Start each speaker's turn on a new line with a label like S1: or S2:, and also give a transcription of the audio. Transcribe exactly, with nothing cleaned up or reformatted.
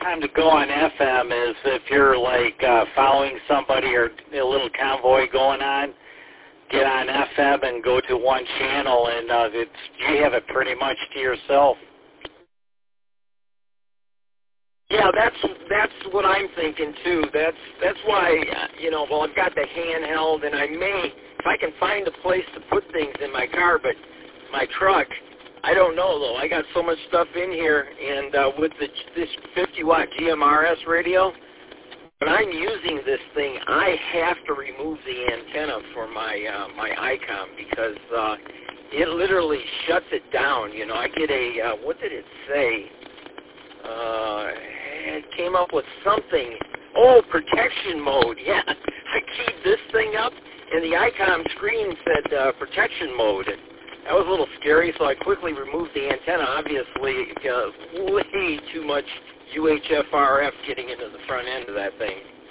S1: time to go on F M is if you're like uh, following somebody or a little convoy going on, get on F M and go to one channel, and uh, it's, you have it pretty much to yourself.
S2: Yeah, that's that's what I'm thinking too. That's that's why uh, you know. Well, I've got the handheld, and I may, if I can find a place to put things in my car, but my truck, I don't know though. I got so much stuff in here, and uh, with the, this fifty watt G M R S radio, when I'm using this thing, I have to remove the antenna for my uh, my ICOM because uh, it literally shuts it down. You know, I get a uh, what did it say? Uh, it came up with something. Oh, protection mode. Yeah, I keyed this thing up, and the ICOM screen said uh, protection mode. That was a little scary, so I quickly removed the antenna. Obviously, uh, way too much U H F R F getting into the front end of that thing.